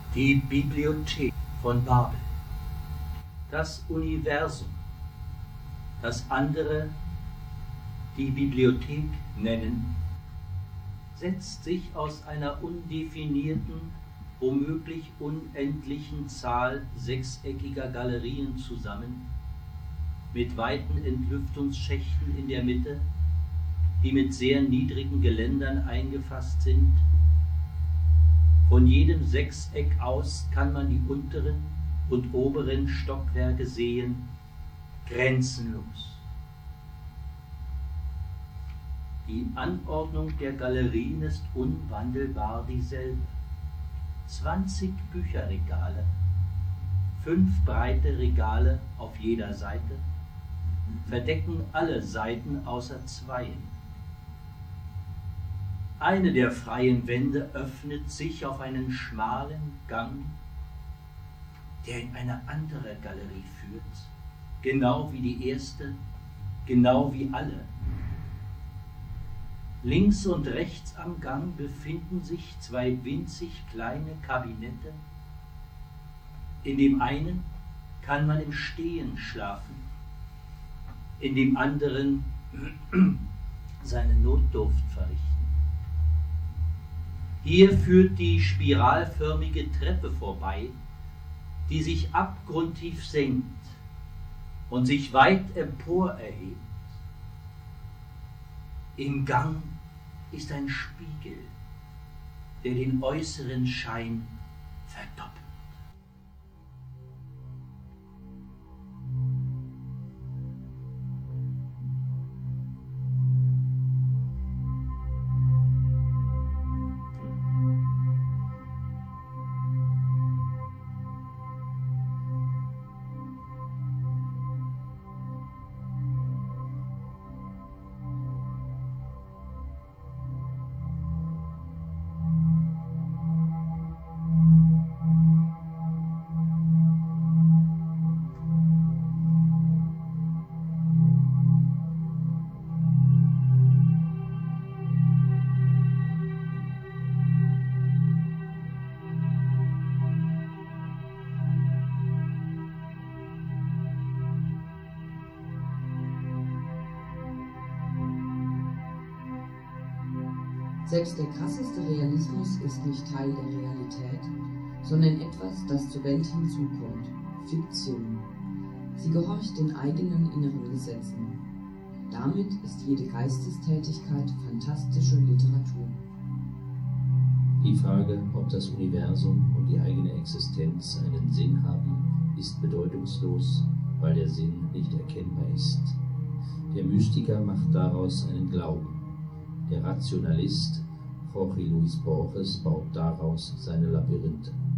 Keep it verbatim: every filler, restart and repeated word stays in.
Die Bibliothek von Babel, das Universum, das andere die Bibliothek nennen, setzt sich aus einer undefinierten, womöglich unendlichen Zahl sechseckiger Galerien zusammen, mit weiten Entlüftungsschächten in der Mitte, die mit sehr niedrigen Geländern eingefasst sind. Von jedem Sechseck aus kann man die unteren und oberen Stockwerke sehen, grenzenlos. Die Anordnung der Galerien ist unwandelbar dieselbe. Zwanzig Bücherregale, fünf breite Regale auf jeder Seite, verdecken alle Seiten außer zweien. Eine der freien Wände öffnet sich auf einen schmalen Gang, der in eine andere Galerie führt, genau wie die erste, genau wie alle. Links und rechts am Gang befinden sich zwei winzig kleine Kabinette. In dem einen kann man im Stehen schlafen, in dem anderen seine Notdurft verrichten. Hier führt die spiralförmige Treppe vorbei, die sich abgrundtief senkt und sich weit empor erhebt. Im Gang ist ein Spiegel, der den äußeren Schein verdoppelt. Selbst der krasseste Realismus ist nicht Teil der Realität, sondern etwas, das zur Welt hinzukommt, Fiktion. Sie gehorcht den eigenen inneren Gesetzen. Damit ist jede Geistestätigkeit fantastische Literatur. Die Frage, ob das Universum und die eigene Existenz einen Sinn haben, ist bedeutungslos, weil der Sinn nicht erkennbar ist. Der Mystiker macht daraus einen Glauben. Der Rationalist, Jorge Luis Borges, baut daraus seine Labyrinthe.